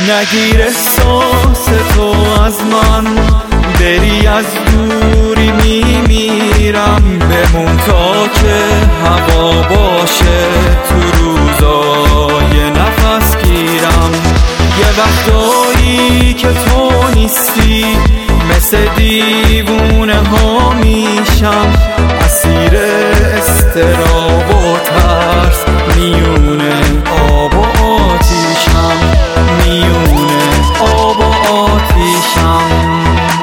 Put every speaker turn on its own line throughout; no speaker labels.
نگیر احساس تو از من، بری از دوری میمیرم. بمون تا که هوا باشه تو روزای نفس گیرم. یه وقتایی که تو نیستی مثل دیوونه ها میشم، اسیر اضطراب و ترس میونه آب و آتیشم، میونه آب و آتیشم.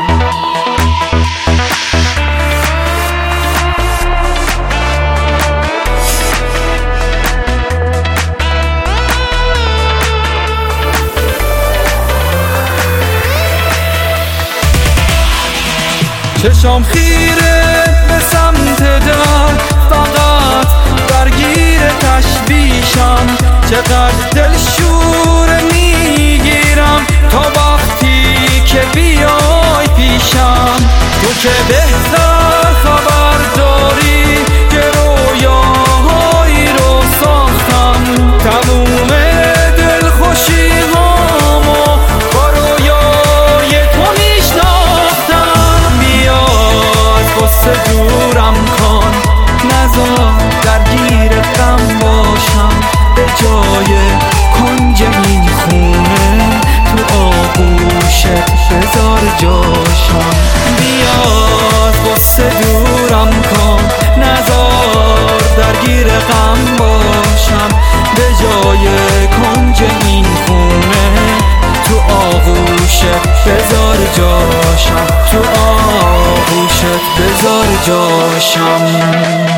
چشام خیره به سمت در، فقط درگیر تشویشم. چقدر دلشوره میگیرم تا وقتی که بیای پیشم. تو که بهتر خبر داری که رویاهایی رو ساختم. تموم دلخوشی هامو با رویای تو میشناختم. بیاد قصه دورم کن، نذار درگیر غم باشم. به جای کنج این خونه تو آغوشت بذار جاشم. بیاد قصه دورم کن، نذار درگیر غم باشم. به جای کنج این خونه تو آغوشت بذار جاشم، تو آغوشت بذار جاشم.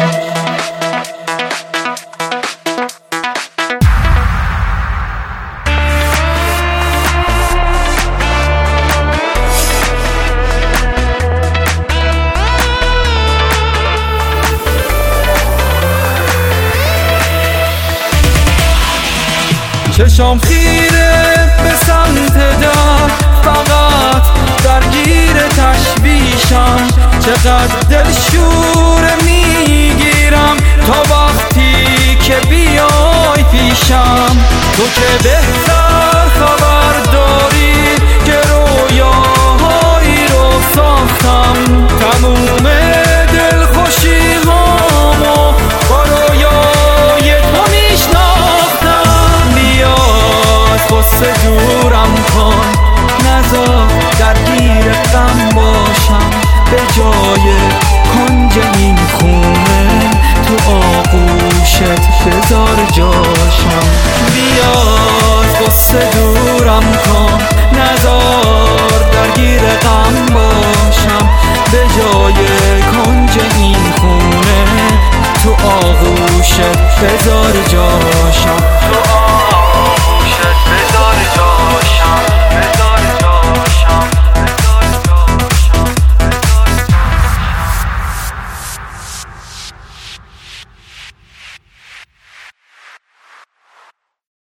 چشام خیره به سمت در، فقط درگیر تشویشم. چقدر دلشوره میگیرم تا وقتی که بیای پیشم. تو که بهتر خبر داری که رویاهایی رو ساختم. تموم دلخوشی هامو با رویای تو میشناختم. بیاد قصه دورم کن، نذار درگیر غم باشم. به جای کنج این خونه تو آغوشت بذار جاشم. بیاد قصه دورم کن، نذار درگیر غم باشم. به جای کنج این خونه تو آغوشت بذار جاشم.